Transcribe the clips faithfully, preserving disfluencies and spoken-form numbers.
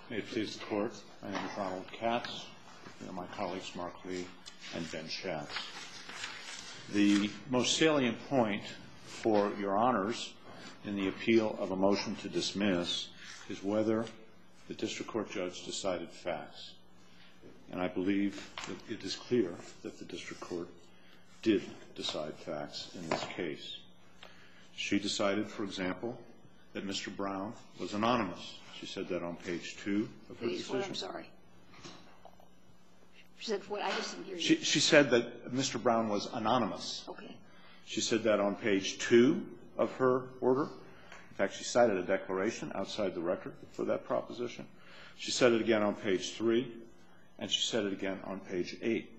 May it please the Court, my name is Ronald Katz, and my colleagues Mark Lee and Ben Schatz. The most salient point for your honors in the appeal of a motion to dismiss is whether the district court judge decided facts. And I believe that it is clear that the district court did decide facts in this case. She decided, for example, that Mister Brown was anonymous. She said that on page two of her Please, decision. what? I'm sorry. She said what? I just didn't hear you. She, she said that Mister Brown was anonymous. Okay. She said that on page two of her order. In fact, she cited a declaration outside the record for that proposition. She said it again on page three, and she said it again on page eight.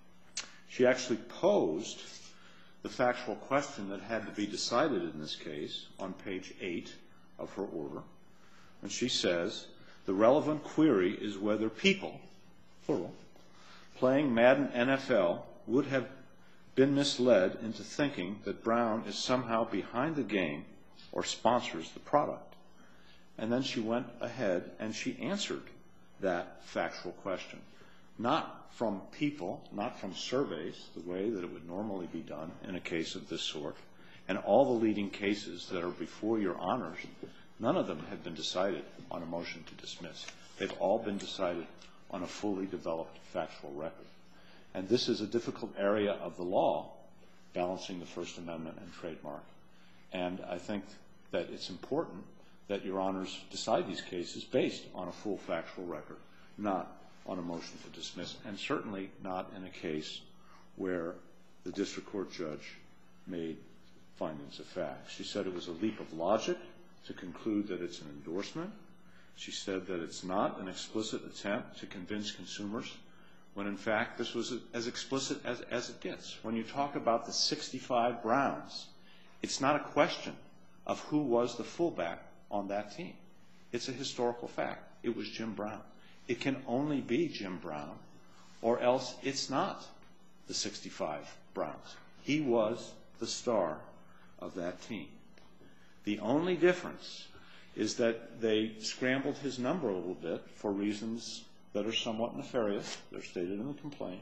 She actually posed the factual question that had to be decided in this case on page eight of her order. And she says, the relevant query is whether people, plural, playing Madden N F L would have been misled into thinking that Brown is somehow behind the game or sponsors the product. And then she went ahead and she answered that factual question, not from people, not from surveys, the way that it would normally be done in a case of this sort. And all the leading cases that are before your honors, none of them have been decided on a motion to dismiss. They've all been decided on a fully developed factual record. And this is a difficult area of the law, balancing the First Amendment and trademark. And I think that it's important that your honors decide these cases based on a full factual record, not on a motion to dismiss, and certainly not in a case where the district court judge made findings of fact. She said it was a leap of logic to conclude that it's an endorsement. She said that it's not an explicit attempt to convince consumers, when in fact this was as explicit as, as it gets. When you talk about the sixty-five Browns, it's not a question of who was the fullback on that team. It's a historical fact. It was Jim Brown. It can only be Jim Brown, or else it's not the sixty-five Browns. He was the star of that team. The only difference is that they scrambled his number a little bit for reasons that are somewhat nefarious. They're stated in the complaint.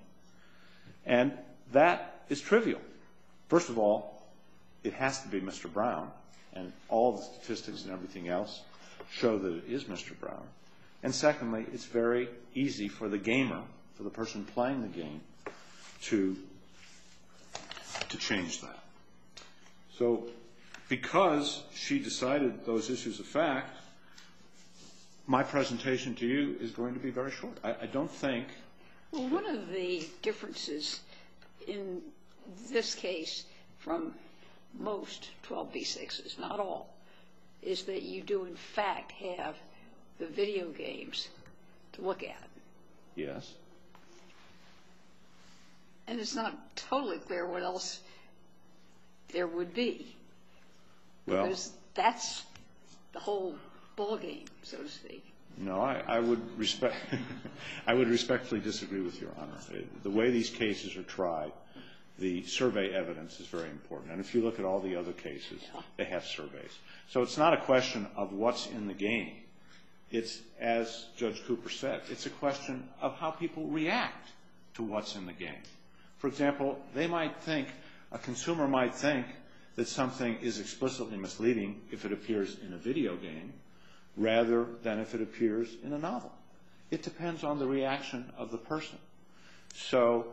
And that is trivial. First of all, it has to be Mister Brown, and all the statistics and everything else show that it is Mister Brown. And secondly, it's very easy for the gamer, for the person playing the game, to, to change that. So because she decided those issues of fact, my presentation to you is going to be very short. I, I don't think... Well, one of the differences in this case from most twelve B sixes, not all, is that you do in fact have the video games to look at. Yes. And it's not totally clear what else there would be. Well, because that's the whole ball game, so to speak. No, I, I would respect I would respectfully disagree with Your Honor. The way these cases are tried, the survey evidence is very important. And if you look at all the other cases, yeah. they have surveys. So it's not a question of what's in the game. It's, as Judge Cooper said, it's a question of how people react to what's in the game. For example, they might think, a consumer might think that something is explicitly misleading if it appears in a video game rather than if it appears in a novel. It depends on the reaction of the person. So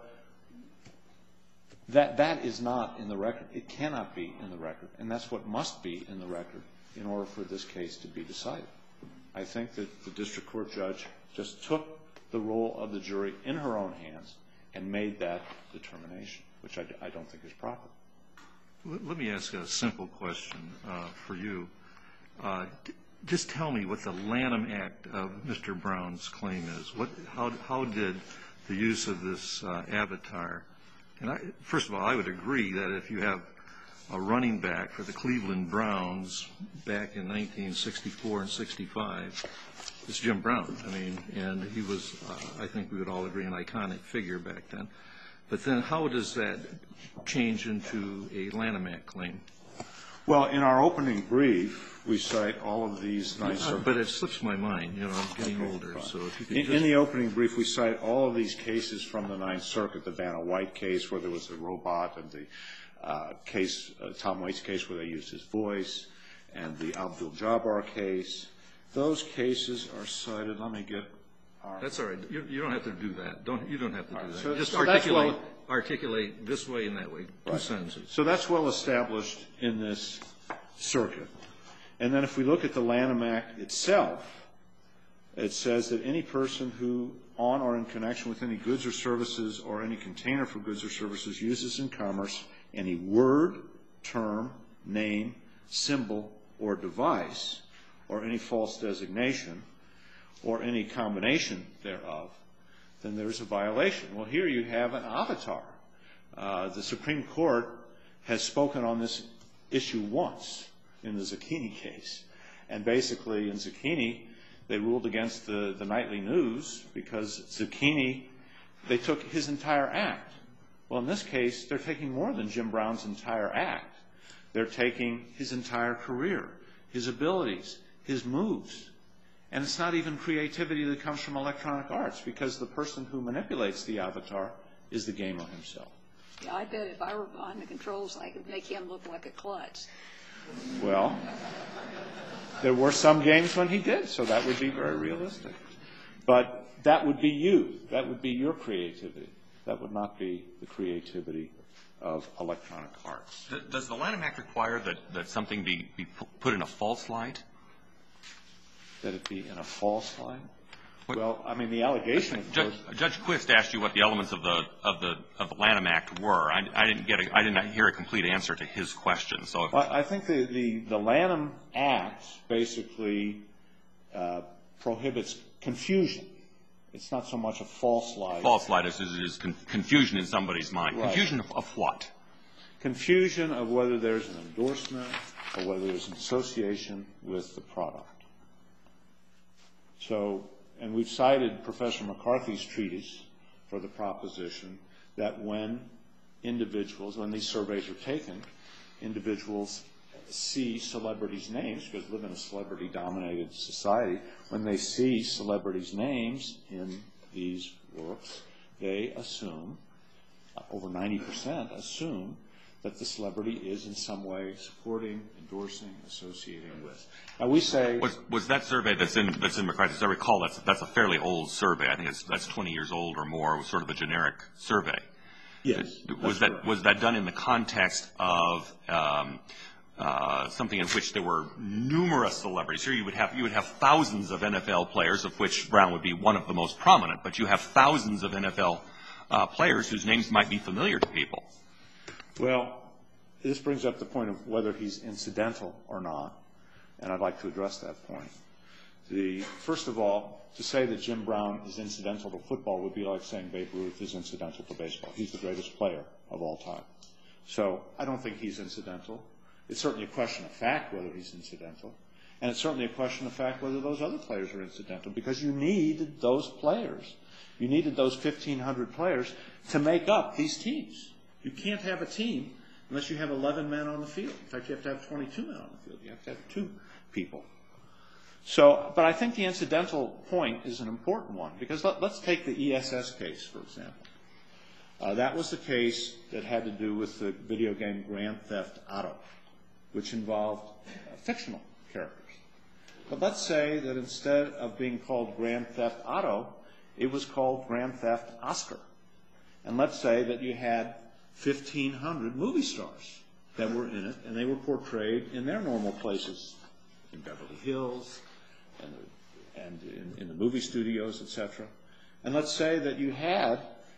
that, that is not in the record. It cannot be in the record. And that's what must be in the record in order for this case to be decided. I think that the district court judge just took the role of the jury in her own hands and made that determination, which I, I don't think is proper. Let me ask a simple question uh, for you. Uh, just tell me what the Lanham Act of Mister Brown's claim is. What, how, how did the use of this uh, avatar, and I, first of all, I would agree that if you have a running back for the Cleveland Browns back in nineteen sixty-four and sixty-five, it's Jim Brown. I mean, and he was, uh, I think we would all agree, an iconic figure back then. But then how does that change into a Lanham Act claim? Well, in our opening brief, we cite all of these nice... Uh, but it slips my mind. You know, I'm getting Okay, older, fine. so if you could in, just... in the opening brief, we cite all of these cases from the Ninth Circuit, the Vanna White case where there was a robot, and the uh, case, uh, Tom Waits case where they used his voice, and the Abdul Jabbar case. Those cases are cited. Let me get our... That's all right. You, you don't have to do that. Don't You don't have to do right, that. so- just so that's articulate, well- articulate this way and that way, two Right. sentences. So that's well established in this circuit. And then if we look at the Lanham Act itself, it says that any person who, on or in connection with any goods or services or any container for goods or services, uses in commerce any word, term, name, symbol, or device, or any false designation, or any combination thereof, then there's a violation. Well, here you have an avatar. Uh, the Supreme Court has spoken on this issue once in the Zucchini case. And basically, in Zucchini, they ruled against the, the Nightly News because Zucchini, they took his entire act. Well, in this case, they're taking more than Jim Brown's entire act. They're taking his entire career, his abilities, his moves. And it's not even creativity that comes from electronic arts because the person who manipulates the avatar is the gamer himself. Yeah, I bet if I were behind the controls, I could make him look like a klutz. Well, there were some games when he did, so that would be very realistic. But that would be you. That would be your creativity. That would not be the creativity of electronic arts. Does the Lanham Act require that, that something be, be put in a false light? That it be in a false light? Well, I mean, the allegation, of Judge, course... Judge Quist asked you what the elements of the of the of the Lanham Act were. I, I didn't get a, I didn't hear a complete answer to his question. So, if, well, I think the, the, the Lanham Act basically uh, prohibits confusion. It's not so much a false light. false light is, is, is con confusion in somebody's mind. Right. Confusion of, of what? Confusion of whether there's an endorsement or whether there's an association with the product. So, and we've cited Professor McCarthy's treatise for the proposition that when individuals, when these surveys are taken, individuals see celebrities' names, because we live in a celebrity-dominated society, when they see celebrities' names in these works, they assume, over ninety percent assume, that the celebrity is in some way supporting, endorsing, associating with. Now we say... Was, was that survey that's in, that's in McCarthy's, as I recall, that's, that's a fairly old survey. I think it's, that's twenty years old or more. It was sort of a generic survey. Yes. Was that, was that done in the context of um, uh, something in which there were numerous celebrities? Here you would have, you would have thousands of N F L players, of which Brown would be one of the most prominent, but you have thousands of N F L uh, players whose names might be familiar to people. Well, this brings up the point of whether he's incidental or not, and I'd like to address that point. The, first of all, to say that Jim Brown is incidental to football would be like saying Babe Ruth is incidental to baseball. He's the greatest player of all time. So I don't think he's incidental. It's certainly a question of fact whether he's incidental, and it's certainly a question of fact whether those other players are incidental, because you need those players. You needed those fifteen hundred players to make up these teams. You can't have a team unless you have eleven men on the field. In fact, you have to have twenty-two men on the field. You have to have two people. So, but I think the incidental point is an important one, because let, let's take the E S S case, for example. Uh, that was the case that had to do with the video game Grand Theft Auto, which involved uh, fictional characters. But let's say that instead of being called Grand Theft Auto, it was called Grand Theft Oscar. And let's say that you had fifteen hundred movie stars that were in it, and they were portrayed in their normal places, in Beverly Hills, and, and in, in the movie studios, et cetera. And let's say that you had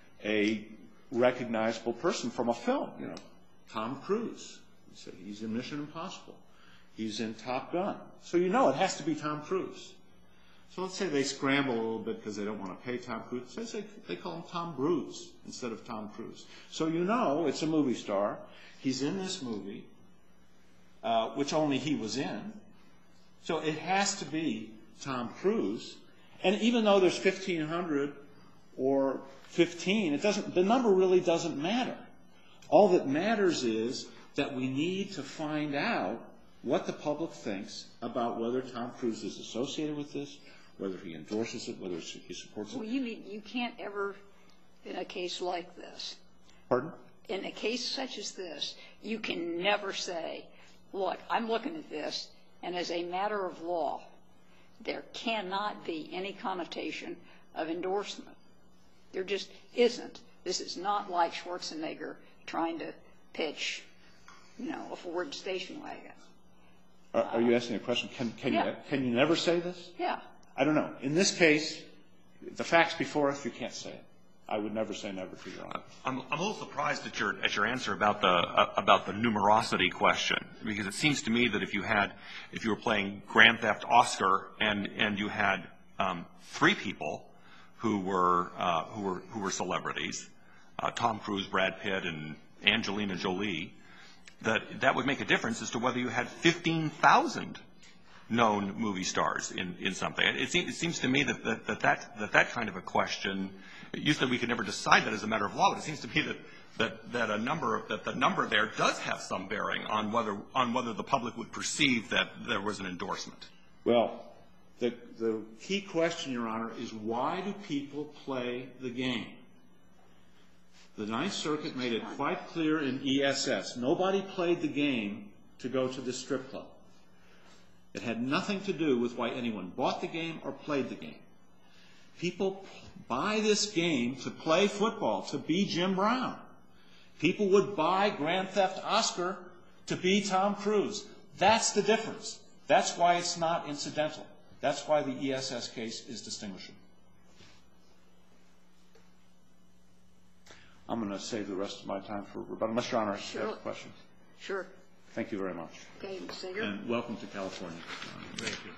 a recognizable person from a film, you know, Tom Cruise. So he's in Mission Impossible. He's in Top Gun. So you know it has to be Tom Cruise. So let's say they scramble a little bit because they don't want to pay Tom Cruise. So they, they call him Tom Bruise instead of Tom Cruise. So you know it's a movie star. He's in this movie, uh, which only he was in. So it has to be Tom Cruise. And even though there's fifteen hundred or fifteen, it doesn't, the number really doesn't matter. All that matters is that we need to find out what the public thinks about whether Tom Cruise is associated with this, whether he endorses it, whether he supports it. Well, you mean you can't ever, in a case like this, Pardon? in a case such as this, you can never say, look, I'm looking at this, and as a matter of law, there cannot be any connotation of endorsement. There just isn't. This is not like Schwarzenegger trying to pitch, you know, a Ford station wagon. Are, are you asking a question? Can, can, Yeah. you, can you never say this? Yeah. I don't know. In this case, the facts before us, you can't say it. I would never say never to Your Honor. I'm, I'm a little surprised at your at your answer about the uh, about the numerosity question, because it seems to me that if you had if you were playing Grand Theft Oscar and and you had um, three people who were uh, who were who were celebrities, uh, Tom Cruise, Brad Pitt, and Angelina Jolie, that that would make a difference as to whether you had fifteen thousand known movie stars in, in something. It seems, it seems to me that that, that, that, that that kind of a question, you said we could never decide that as a matter of law, but it seems to me that, that, that a number of, that the number there does have some bearing on whether on whether the public would perceive that there was an endorsement. Well, the, the key question, Your Honor, is why do people play the game? The Ninth Circuit made it quite clear in E S S. Nobody played the game to go to the strip club. It had nothing to do with why anyone bought the game or played the game. People buy this game to play football, to be Jim Brown. People would buy Grand Theft Oscar to be Tom Cruise. That's the difference. That's why it's not incidental. That's why the E S S case is distinguishable. I'm going to save the rest of my time for rebuttal. Unless Your Honor has Sure. questions. Sure. Thank you very much. Okay, Miz Sager. And welcome to California. Thank you.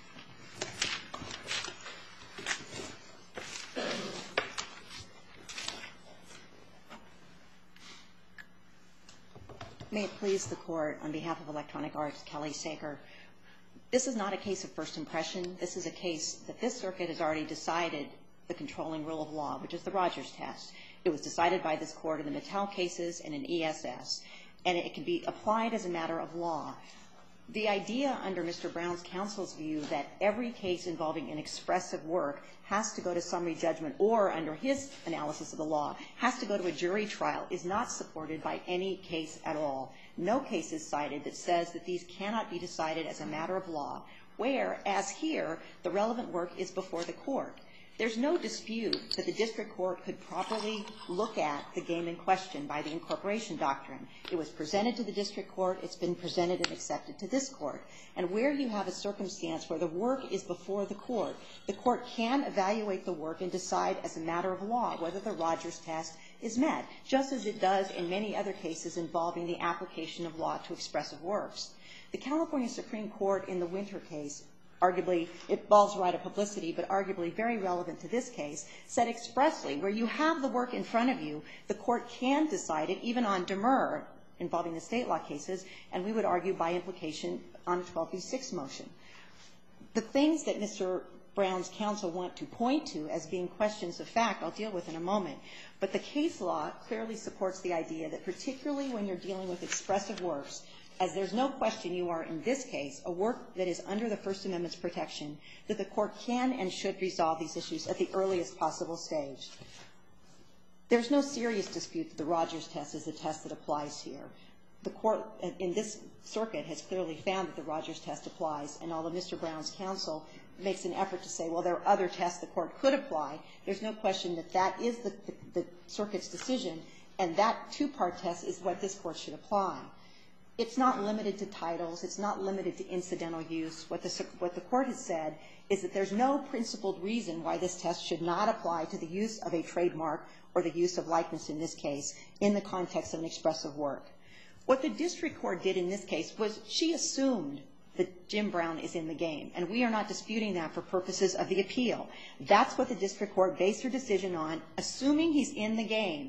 May it please the Court, on behalf of Electronic Arts, Kelly Sager, this is not a case of first impression. This is a case that this circuit has already decided the controlling rule of law, which is the Rogers test. It was decided by this Court in the Mattel cases and in E S S, and it can be applied as a matter of law. The idea under Mister Brown's counsel's view that every case involving an expressive work has to go to summary judgment or, under his analysis of the law, has to go to a jury trial is not supported by any case at all. No case is cited that says that these cannot be decided as a matter of law, where, as here, the relevant work is before the court. There's no dispute that the district court could properly look at the game in question by the incorporation doctrine. It was presented to the district court. It's been presented and accepted to this court. And where you have a circumstance where the work is before the court, the court can evaluate the work and decide as a matter of law whether the Rogers test is met, just as it does in many other cases involving the application of law to expressive works. The California Supreme Court in the Winter case, arguably, it involves right of publicity, but arguably very relevant to this case, said expressly, where you have the work in front of you, the court can decide it, even on demur, involving the state law cases, and we would argue by implication on a twelve B six motion. The things that Mister Brown's counsel want to point to as being questions of fact, I'll deal with in a moment, but the case law clearly supports the idea that particularly when you're dealing with expressive works, as there's no question you are in this case, a work that is under the First Amendment's protection, that the court can and should resolve these issues at the earliest possible stage. There's no serious dispute that the Rogers test is the test that applies here. The court in this circuit has clearly found that the Rogers test applies, and although Mister Brown's counsel makes an effort to say, well, there are other tests the court could apply, there's no question that that is the, the, the circuit's decision, and that two-part test is what this court should apply. It's not limited to titles. It's not limited to incidental use. What the, what the court has said is that there's no principled reason why this test should not apply to the use of a trademark or the use of likeness in this case in the context of an expressive work. What the district court did in this case was she assumed that Jim Brown is in the game, and we are not disputing that for purposes of the appeal. That's what the district court based her decision on, assuming he's in the game.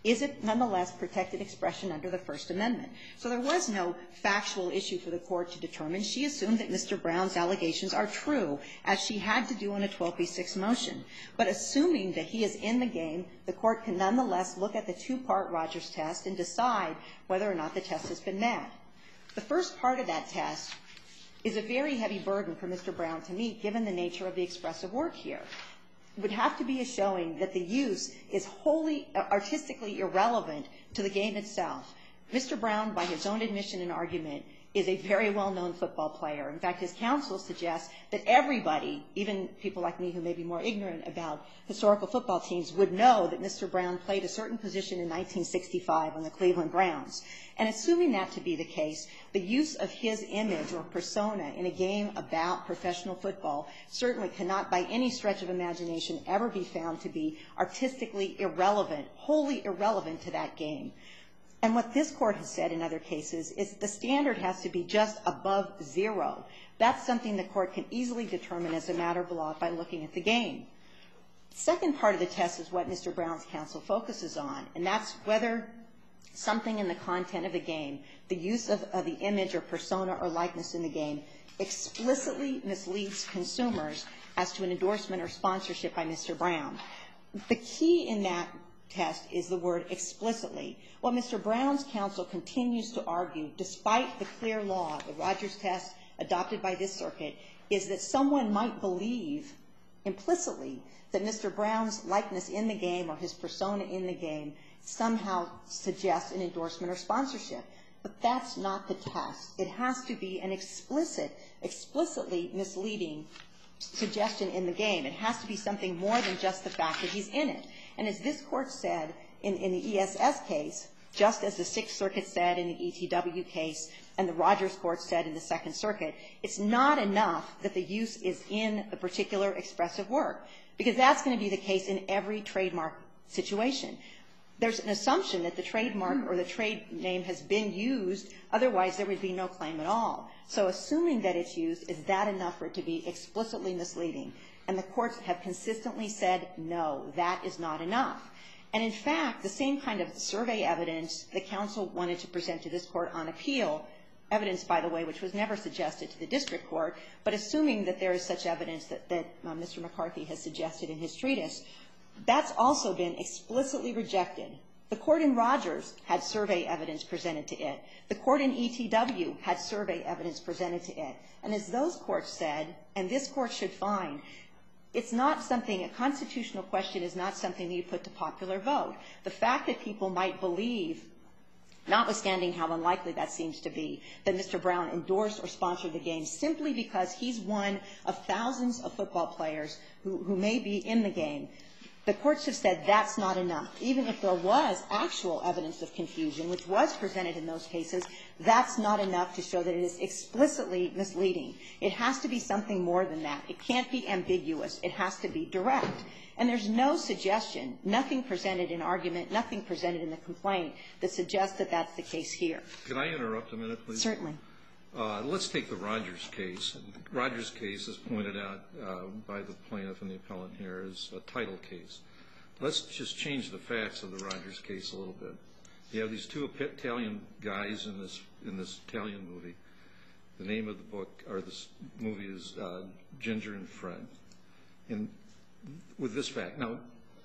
is it nonetheless protected expression under the First Amendment? So there was no factual issue for the court to determine. She assumed that Mister Brown's allegations are true, as she had to do in a twelve B six motion. But assuming that he is in the game, the court can nonetheless look at the two-part Rogers test and decide whether or not the test has been met. The first part of that test is a very heavy burden for Mister Brown to meet, given the nature of the expressive work here. It would have to be a showing that the use is wholly artistically irrelevant to the game itself. Mister Brown, by his own admission and argument, is a very well-known football player. In fact, his counsel suggests that everybody, even people like me who may be more ignorant about historical football teams, would know that Mister Brown played a certain position in nineteen sixty-five on the Cleveland Browns. And assuming that to be the case, the use of his image or persona in a game about professional football certainly cannot by any stretch of imagination ever be found to be artistically irrelevant, wholly irrelevant to that game. And what this court has said in other cases is that the standard has to be just above zero. That's something the court can easily determine as a matter of law by looking at the game. The second part of the test is what Mister Brown's counsel focuses on, and that's whether something in the content of the game, the use of, of the image or persona or likeness in the game, explicitly misleads consumers as to an endorsement or sponsorship by Mister Brown. The key in that test is the word explicitly. What Mister Brown's counsel continues to argue, despite the clear law, the Rogers test adopted by this circuit, is that someone might believe implicitly that Mister Brown's likeness in the game or his persona in the game somehow suggests an endorsement or sponsorship. But that's not the test. It has to be an explicit, explicitly misleading suggestion in the game. It has to be something more than just the fact that he's in it. And as this court said in, in the E S S case, just as the Sixth Circuit said in the E T W case and the Rogers court said in the Second Circuit, it's not enough that the use is in a particular expressive work, because that's going to be the case in every trademark situation. There's an assumption that the trademark or the trade name has been used, otherwise there would be no claim at all. So assuming that it's used, is that enough for it to be explicitly misleading? And the courts have consistently said, no, that is not enough. And in fact, the same kind of survey evidence the counsel wanted to present to this court on appeal, evidence, by the way, which was never suggested to the district court, but assuming that there is such evidence that, that uh, Mister McCarthy has suggested in his treatise, that's also been explicitly rejected. The court in Rogers had survey evidence presented to it. The court in E T W had survey evidence presented to it. And as those courts said, and this court should find, it's not something, a constitutional question is not something that you put to popular vote. The fact that people might believe, notwithstanding how unlikely that seems to be, that Mister Brown endorsed or sponsored the game simply because he's one of thousands of football players who, who may be in the game, the courts have said that's not enough. Even if there was actual evidence of confusion, which was presented in those cases, that's not enough to show that it is explicitly misleading. It has to be something more than that. It can't be ambiguous. It has to be direct. And there's no suggestion, nothing presented in argument, nothing presented in the complaint that suggests that that's the case here. Can I interrupt a minute, please? Certainly. Uh, let's take the Rogers case. Rogers case, as pointed out uh, by the plaintiff and the appellant here, is a title case. Let's just change the facts of the Rogers case a little bit. You have these two Italian guys in this in this Italian movie. The name of the book or this movie is uh, Ginger and Fred. And with this fact, now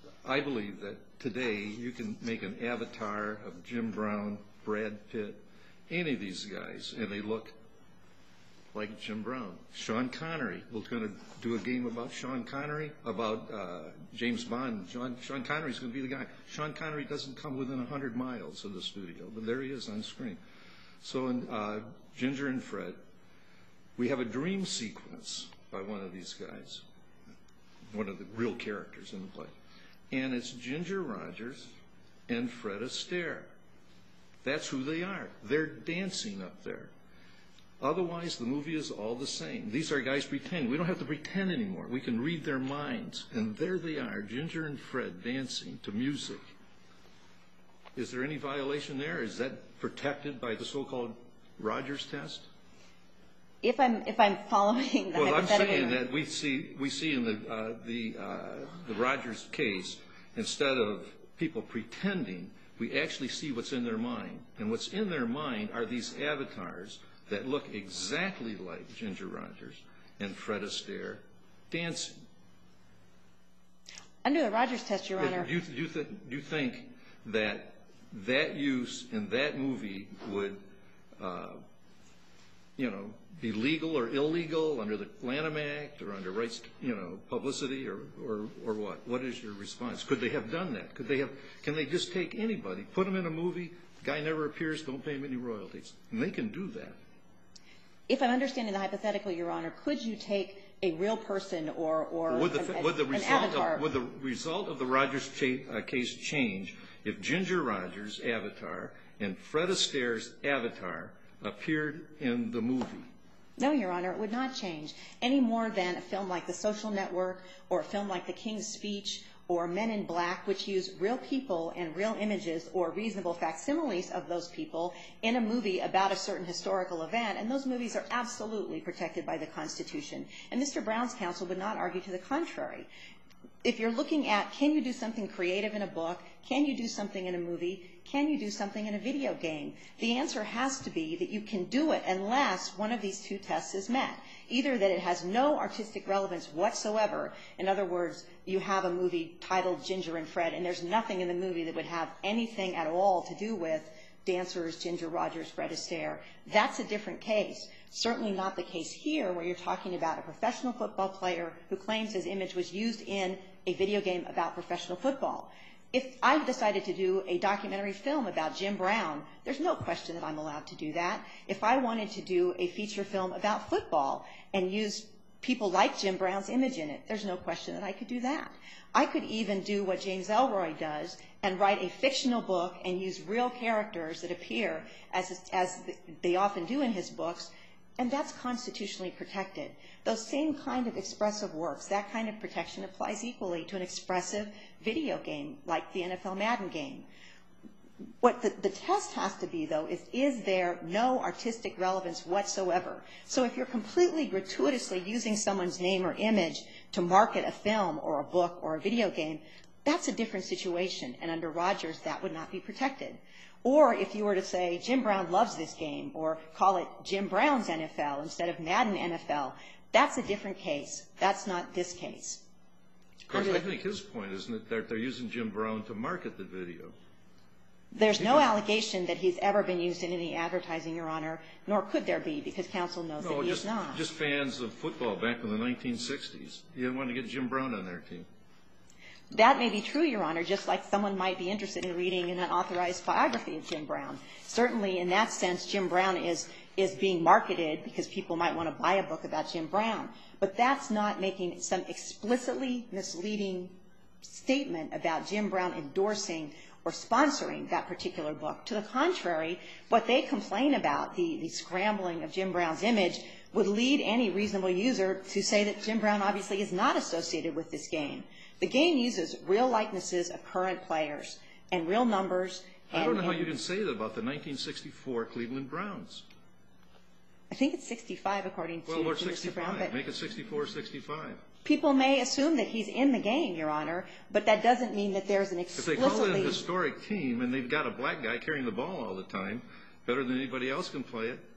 I believe that today you can make an avatar of Jim Brown, Brad Pitt, any of these guys, and they look like Jim Brown. Sean Connery, we're going to do a game about Sean Connery, about uh, James Bond. Sean, Sean Connery's going to be the guy. Sean Connery doesn't come within one hundred miles of the studio, but there he is on screen. So in uh, Ginger and Fred, we have a dream sequence by one of these guys, one of the real characters in the play. And it's Ginger Rogers and Fred Astaire. That's who they are. They're dancing up there. Otherwise, the movie is all the same. These are guys pretending. We don't have to pretend anymore. We can read their minds. And there they are, Ginger and Fred, dancing to music. Is there any violation there? Is that protected by the so-called Rogers test? If I'm if I'm following the well, I'm hypothetical, saying that we see we see in the uh, the uh, the Rogers case, instead of people pretending, we actually see what's in their mind. And what's in their mind are these avatars that look exactly like Ginger Rogers and Fred Astaire dancing. Under the Rogers test, Your Honor. Do you, do you, th do you think that that use in that movie would, uh, you know, be legal or illegal under the Lanham Act or under rights, you know, publicity or, or, or what? What is your response? Could they have done that? Could they have, can they just take anybody, put them in a movie, guy never appears, don't pay him any royalties? And they can do that. If I'm understanding the hypothetical, Your Honor, could you take a real person or, or would the, an, would the an result avatar? Of, would the result of the Rogers cha uh, case change if Ginger Rogers' avatar and Fred Astaire's avatar appeared in the movie? No, Your Honor, it would not change any more than a film like The Social Network or a film like The King's Speech or Men in Black, which use real people and real images or reasonable facsimiles of those people in a movie about a certain historical event. And those movies are absolutely protected by the Constitution. And Mister Brown's counsel would not argue to the contrary. If you're looking at, can you do something creative in a book? Can you do something in a movie? Can you do something in a video game? The answer has to be that you can do it unless one of these two tests is met. Either that it has no artistic relevance whatsoever. In other words, you have a movie titled Ginger and Fred, and there's nothing in the movie that would have anything at all to do with dancers, Ginger Rogers, Fred Astaire. That's a different case. Certainly not the case here, where you're talking about a professional football player who claims his image was used in a video game about professional football. If I decided to do a documentary film about Jim Brown, there's no question that I'm allowed to do that. If I wanted to do a feature film about football and use people like Jim Brown's image in it, there's no question that I could do that. I could even do what James Elroy does and write a fictional book and use real characters that appear as, as they often do in his books, and that's constitutionally protected. Those same kind of expressive works, that kind of protection applies equally to an expressive video game like the N F L Madden game. What the, the test has to be, though, is is there no artistic relevance whatsoever? So if you're completely gratuitously using someone's name or image to market a film or a book or a video game, that's a different situation, and under Rogers, that would not be protected. Or if you were to say, Jim Brown loves this game, or call it Jim Brown's N F L instead of Madden N F L, that's a different case. That's not this case. Of course, I think his point is that they're, they're using Jim Brown to market the video. There's no allegation that he's ever been used in any advertising, Your Honor, nor could there be, because counsel knows no, that he just, is not. just fans of football back in the nineteen sixties. You didn't want to get Jim Brown on their team. That may be true, Your Honor, just like someone might be interested in reading an unauthorized biography of Jim Brown. Certainly, in that sense, Jim Brown is, is being marketed because people might want to buy a book about Jim Brown. But that's not making some explicitly misleading statement about Jim Brown endorsing or sponsoring that particular book. To the contrary, what they complain about, the, the scrambling of Jim Brown's image, would lead any reasonable user to say that Jim Brown obviously is not associated with this game. The game uses real likenesses of current players and real numbers. And, I don't know how and you can say that about the nineteen sixty-four Cleveland Browns. I think it's sixty-five, according to, Well, we're to Mister Brown. sixty-five. But Make it sixty-four sixty-five. people may assume that he's in the game, Your Honor, but that doesn't mean that there's an If they explicitly... call it a historic team and they've got a black guy carrying the ball all the time, better than anybody else can play it,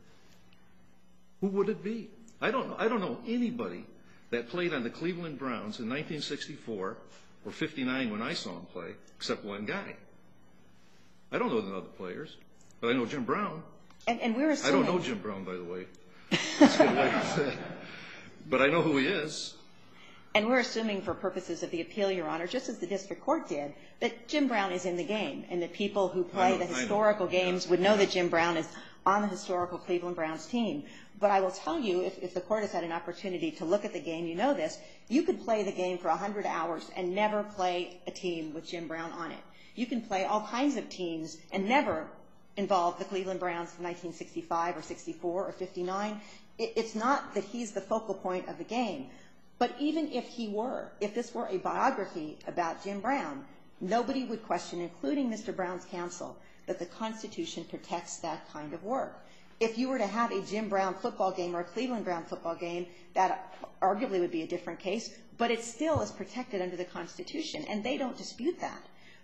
who would it be? I don't know. I don't know anybody that played on the Cleveland Browns in nineteen sixty-four or fifty-nine when I saw him play, except one guy. I don't know the other players, but I know Jim Brown. And, and we're I assuming... don't know Jim Brown, by the way. Let's get away with that. But I know who he is. And we're assuming for purposes of the appeal, Your Honor, just as the district court did, that Jim Brown is in the game and that people who play know, the I know. historical games Yeah. would know that Jim Brown is on the historical Cleveland Browns team. But I will tell you, if, if the court has had an opportunity to look at the game, you know this, you could play the game for one hundred hours and never play a team with Jim Brown on it. You can play all kinds of teams and never involve the Cleveland Browns in nineteen sixty-five or sixty-four or fifty-nine. It, it's not that he's the focal point of the game. But even if he were, if this were a biography about Jim Brown, nobody would question, including Mister Brown's counsel, that the Constitution protects that kind of work. If you were to have a Jim Brown football game or a Cleveland Brown football game, that arguably would be a different case, but it still is protected under the Constitution, and they don't dispute that.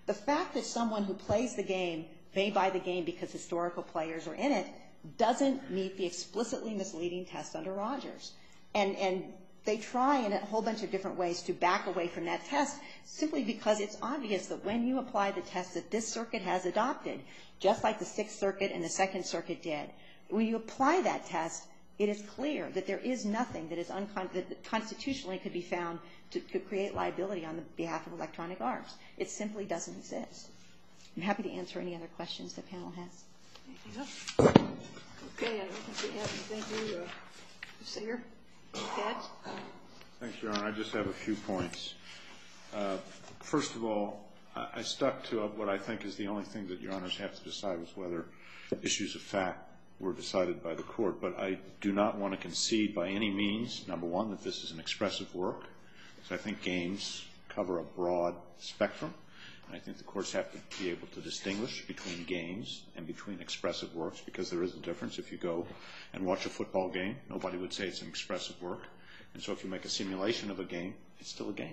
The fact that someone who plays the game may buy the game because historical players are in it doesn't meet the explicitly misleading test under Rogers. And, and they try in a whole bunch of different ways to back away from that test simply because it's obvious that when you apply the test that this circuit has adopted, just like the Sixth Circuit and the Second Circuit did, when you apply that test, it is clear that there is nothing that is uncon- that constitutionally could be found to, to create liability on the behalf of Electronic Arts. It simply doesn't exist. I'm happy to answer any other questions the panel has. Anything else? Okay, I don't think we have anything. Thank you, uh, Singer. Ted? Thanks, Your Honor. I just have a few points. Uh, first of all, I, I stuck to what I think is the only thing that Your Honors have to decide was whether issues of fact were decided by the court. But I do not want to concede by any means, number one, that this is an expressive work, because I think games cover a broad spectrum. And I think the courts have to be able to distinguish between games and between expressive works, because there is a difference. If you go and watch a football game, nobody would say it's an expressive work. And so if you make a simulation of a game, it's still a game.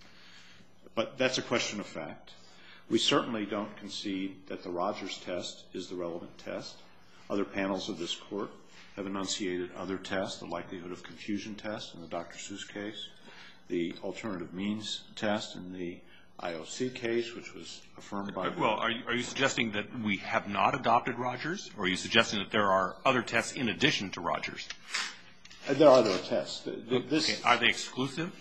But that's a question of fact. We certainly don't concede that the Rogers test is the relevant test. Other panels of this court have enunciated other tests, the likelihood of confusion test in the Doctor Seuss case, the alternative means test in the I O C case, which was affirmed by the... Well, are you, are you suggesting that we have not adopted Rogers, or are you suggesting that there are other tests in addition to Rogers? Uh, there are other tests. This... Okay. Are they exclusive?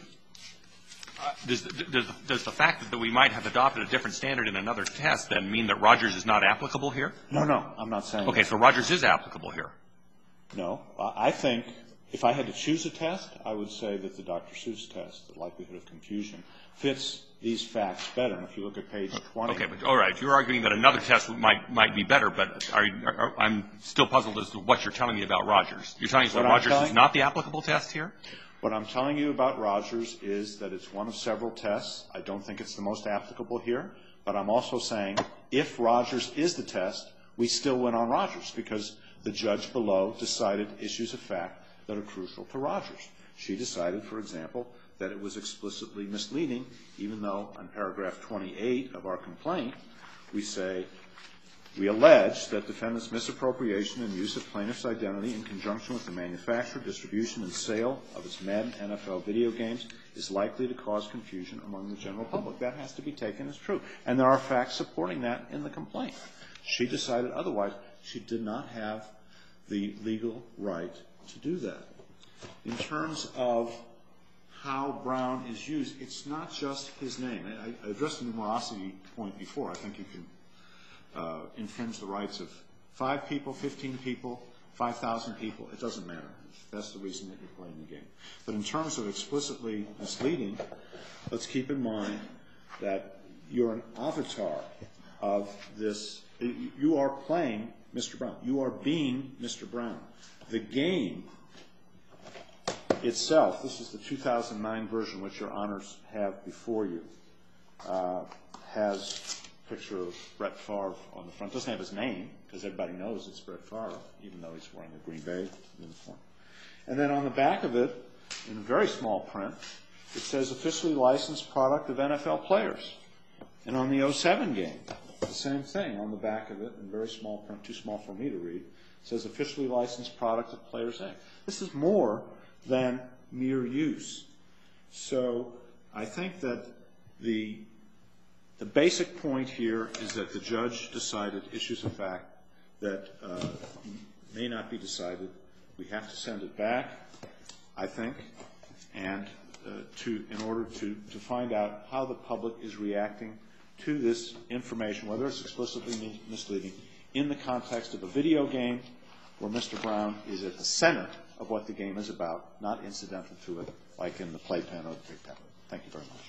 Uh, does, does, does the fact that we might have adopted a different standard in another test then mean that Rogers is not applicable here? No, no, I'm not saying Okay, that. so Rogers is applicable here. No. I think if I had to choose a test, I would say that the Doctor Seuss test, the likelihood of confusion, fits these facts better. And if you look at page twenty... Okay, but all right, you're arguing that another test might might be better, but are, are, I'm still puzzled as to what you're telling me about Rogers. You're telling us that Rogers is not the applicable test here? What I'm telling you about Rogers is that it's one of several tests. I don't think it's the most applicable here, but I'm also saying if Rogers is the test, we still win on Rogers because the judge below decided issues of fact that are crucial to Rogers. She decided, for example, that it was explicitly misleading, even though on paragraph twenty-eight of our complaint, we say, we allege that defendant's misappropriation and use of plaintiff's identity in conjunction with the manufacture, distribution, and sale of its Madden N F L video games is likely to cause confusion among the general public. That has to be taken as true. And there are facts supporting that in the complaint. She decided otherwise. She did not have the legal right to do that. In terms of how Brown is used, it's not just his name. I, I addressed the numerosity point before. I think you can uh, infringe the rights of five people, fifteen people, five thousand people. It doesn't matter. That's the reason that you're playing the game. But in terms of explicitly misleading, let's keep in mind that you're an avatar of this. You are playing Mister Brown. You are being Mister Brown. The game itself, this is the two thousand nine version which your honors have before you, uh, has a picture of Brett Favre on the front. It doesn't have his name because everybody knows it's Brett Favre, even though he's wearing a Green Bay uniform. And then on the back of it, in very small print, it says officially licensed product of N F L players. And on the oh seven game, the same thing. On the back of it, in very small print, too small for me to read, it says officially licensed product of Players Incorporated. This is more than mere use. So I think that the the basic point here is that the judge decided issues of fact that uh, may not be decided. We have to send it back, I think, and uh, to in order to, to find out how the public is reacting to this information, whether it's explicitly misleading, in the context of a video game where Mister Brown is at the center of what the game is about, not incidental to it, like in the playpen or the pigpen. Thank you very much.